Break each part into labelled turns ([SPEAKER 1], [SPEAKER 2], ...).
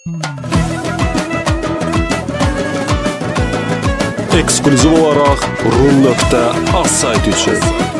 [SPEAKER 1] Eksklüziv olaraq rum.az saytı üçün.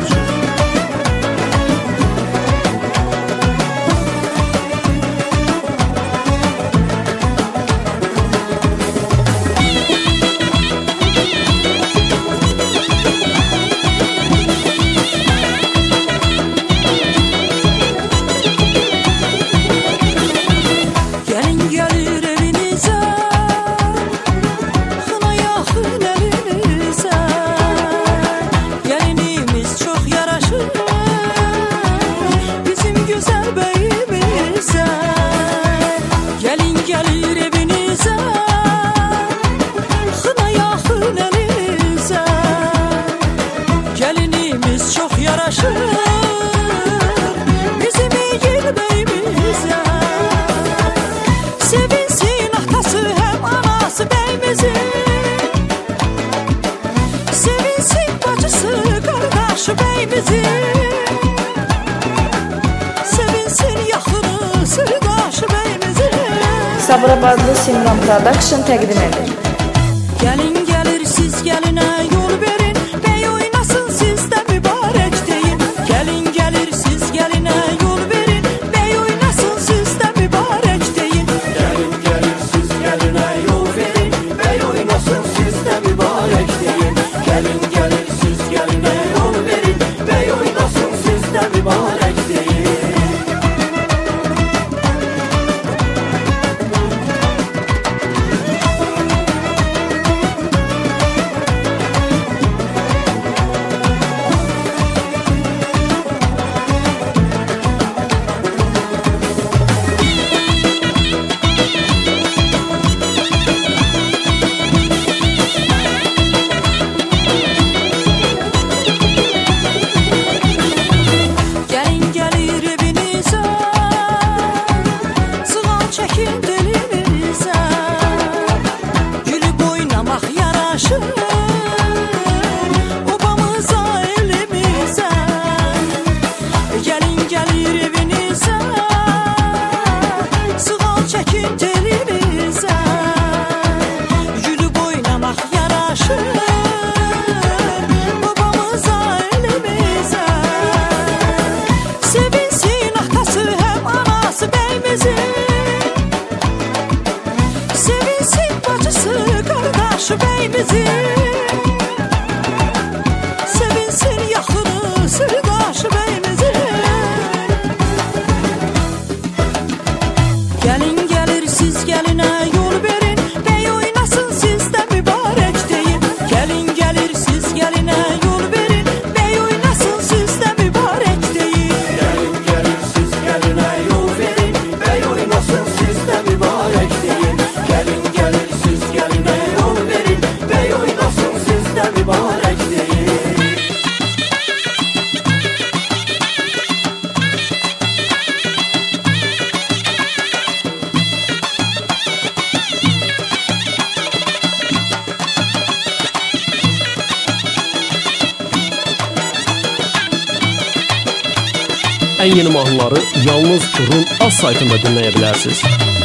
[SPEAKER 2] Sabirabadlı Simran Production təqdim edir.
[SPEAKER 3] Gəlin gəlir siz gəlinə yol verin, bəy oynasın sizdə mübarək deyin. Gəlin gəlir siz gəlinə yol verin, bəy oynasın sizdə mübarək deyin.
[SPEAKER 4] Gəlin gəlir siz gəlinə yol verin, bəy oynasın sizdə mübarək deyin. Gəlin gəlir siz gəlinə yol verin, bəy oynasın sizdə mübarək deyin.
[SPEAKER 1] Ən yeni mahnıları yalnız rum.az saytında dinləyə bilərsiniz.